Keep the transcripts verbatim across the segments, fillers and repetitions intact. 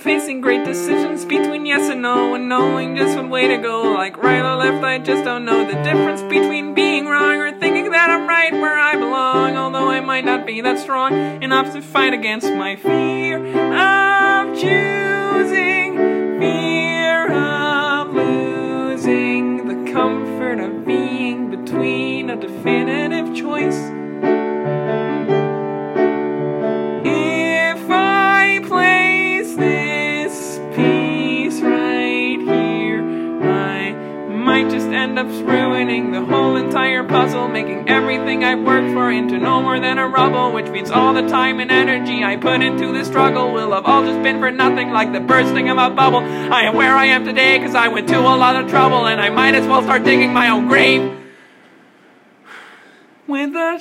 facing great decisions between yes and no, and knowing just what way to go, like right or left. I just don't know the difference between being wrong or thinking that I'm right where I belong, although I might not be that strong enough to fight against my fear of choosing, fear of losing the comfort of being between a definitive choice. Might just end up ruining the whole entire puzzle, making everything I've worked for into no more than a rubble, which means all the time and energy I put into this struggle will have all just been for nothing, like the bursting of a bubble. I am where I am today because I went to a lot of trouble, and I might as well start digging my own grave with a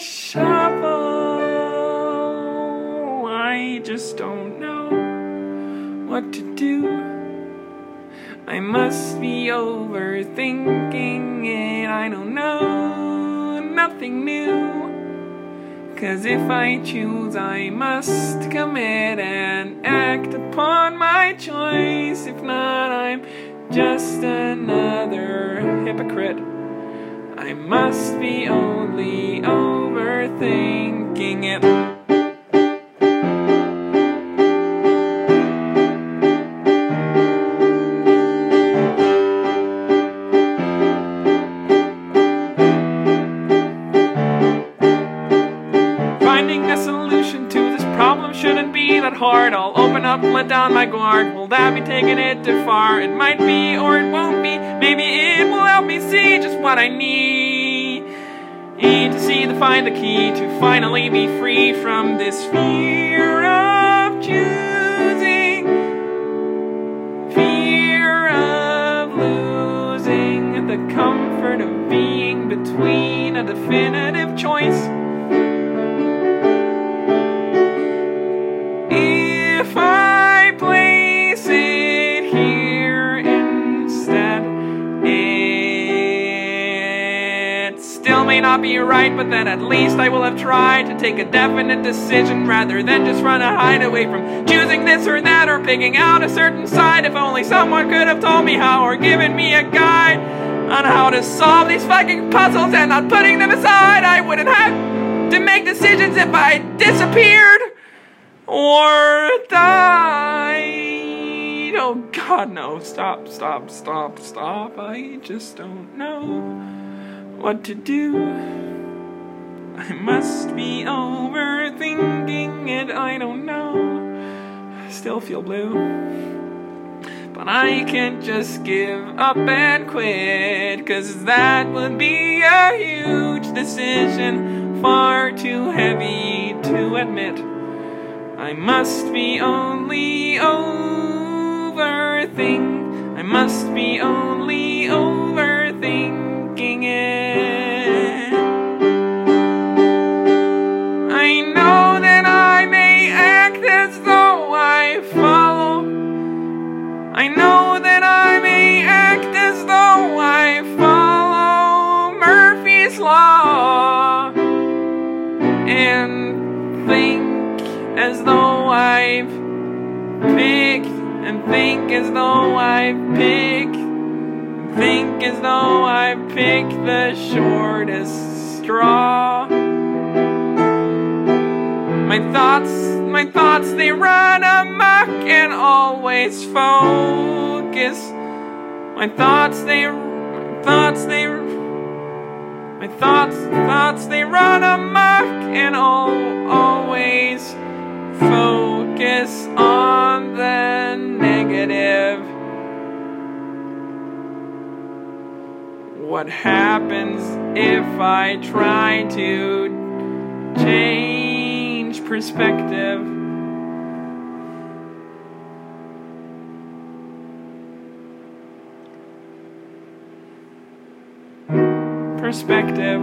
shovel. I just don't know what to do. I must be overthinking it, I don't know, nothing new. 'Cause if I choose, I must commit and act upon my choice. If not, I'm just another hypocrite. I must be only overthinking it. Finding a solution to this problem shouldn't be that hard. I'll open up and let down my guard. Will that be taking it too far? It might be or it won't be. Maybe it will help me see just what I need. Need to see the find the key to finally be free from this fear of choosing, fear of losing the comfort of being between a definitive choice. If I place it here instead, it still may not be right, but then at least I will have tried to take a definite decision rather than just run a hideaway from choosing this or that or picking out a certain side. If only someone could have told me how or given me a guide on how to solve these fucking puzzles and not putting them aside. I wouldn't have to make decisions if I disappeared or died. Oh God, no. Stop, stop, stop, stop. I just don't know what to do. I must be overthinking it. I don't know. I still feel blue. But I can't just give up and quit, 'cause that would be a huge decision, far too heavy to admit. I must be only overthink. I must be only overthinking it. I know that I may act as though I follow. I know that I may act as though I follow Murphy's Law and think as though I've picked, and think as though I've picked, think as though I've picked the shortest straw. My thoughts, my thoughts, they run amok and always focus. My thoughts, they, my thoughts, they, my thoughts, thoughts, they run amok and all, always focus on the negative. What happens if I try to change perspective? Perspective.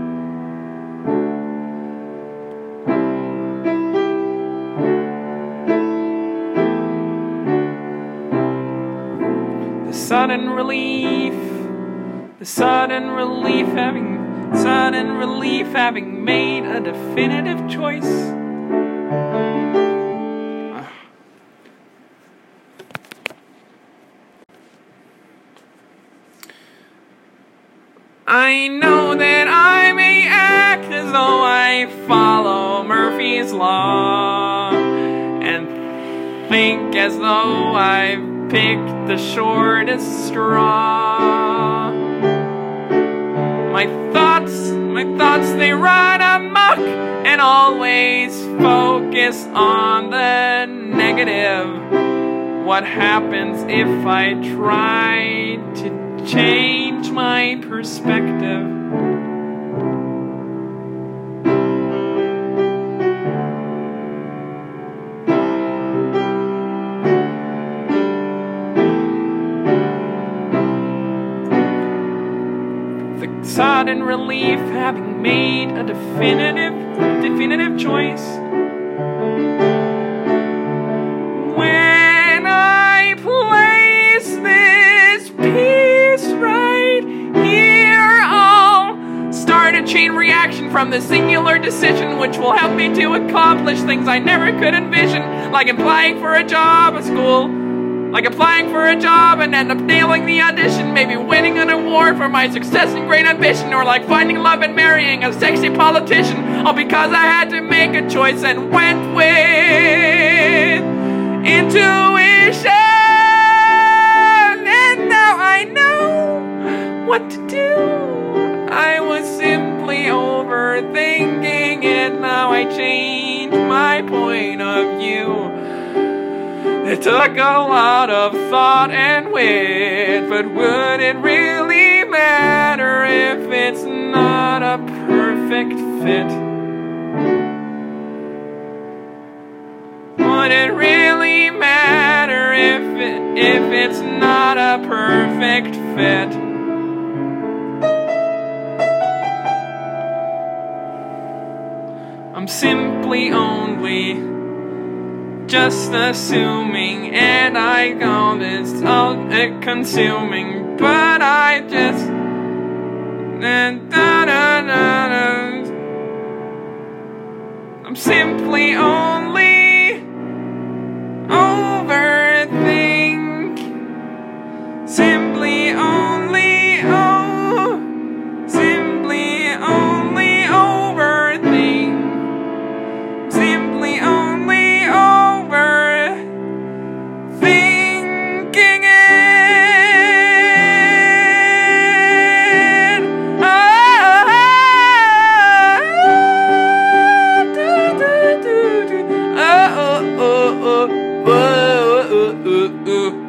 Sudden relief, the sudden relief having, sudden relief having made a definitive choice. I know that I may act as though I follow Murphy's Law, and think as though I've picked the shortest straw. My thoughts, my thoughts, they run amok and always focus on the negative. What happens if I try to change my perspective? The sudden relief, having made a definitive, definitive choice. When I place this piece right here, I'll start a chain reaction from the singular decision, which will help me to accomplish things I never could envision, like applying for a job at school. Like applying for a job and end up nailing the audition, maybe winning an award for my success and great ambition, or like finding love and marrying a sexy politician, all because I had to make a choice and went with intuition. And now I know what to do. I was simply overthinking it, now I changed my point of view. It took a lot of thought and wit, but would it really matter if it's not a perfect fit? Would it really matter if it, if it's not a perfect fit? I'm simply only just assuming, and I call this all consuming, but I just da, da, da, da, da. I'm simply only overthink, simply only oh, simply only overthink, simply only uh, uh, uh, uh, uh, uh.